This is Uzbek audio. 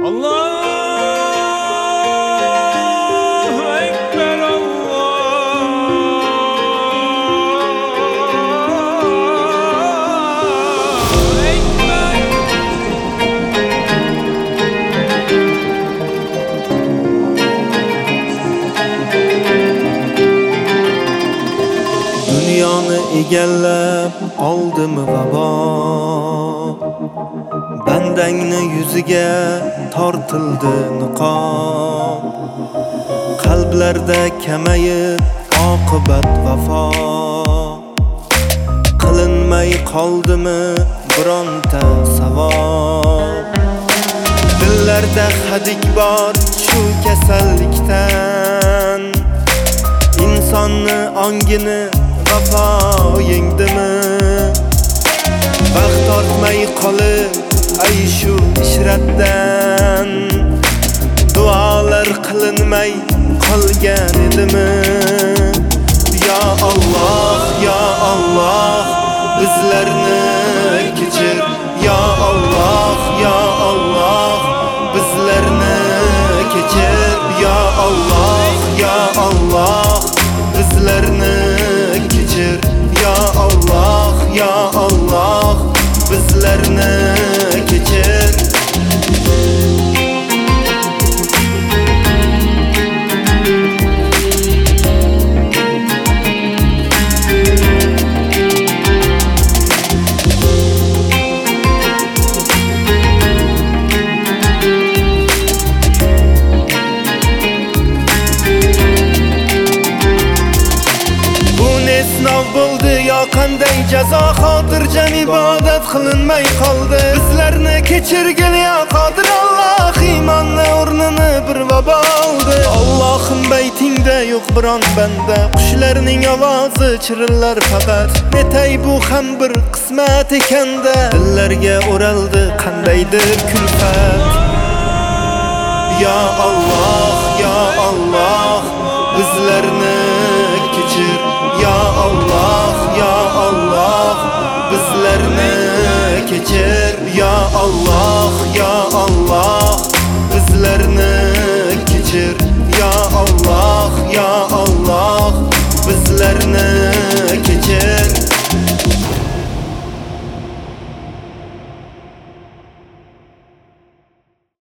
Allahu Ekber, Allahu Ekber. Dünyoni egallab oldimi vabo, bandangni yuziga tortildi niqob, qalblarda kamayib oqibat vafo, qilinmay qoldimi bironta savob. Dillarda hadik bor shu kasallikdan, insonni ongini vafo yengdimi? Baxt ortmay qolib ay shu ishratdan, duolar qilinmay qolgan edimi? Ya Allah, ya Allah, bizlarni kechir. Ya Allah, ya Allah, bizlarni kechir. Ya Allah, ya Allah, bizlarni kechir. Ya Allah, ya Allah, bizlarni kechir. Sinov bo'ldi yo qanday jazo, xotirjam ibodat qilinmay qoldi. Bizlarni kechirgin ya qodir Alloh, iymonni o'rnini bir vabo oldi. Allohim baytingda yo'q biron banda, qushlarning ovozi chirillar faqat. Netay bu ham bir qismat ekanda, dillarga o'raldi qandaydir kulfat. Ya Allah, ya Allah, bizlarni kechir. Ya Allah, ya Allah, bizlarni kechir. Ya Allah, ya Allah, bizlarni kechir. Ya Allah, ya Allah, bizlarni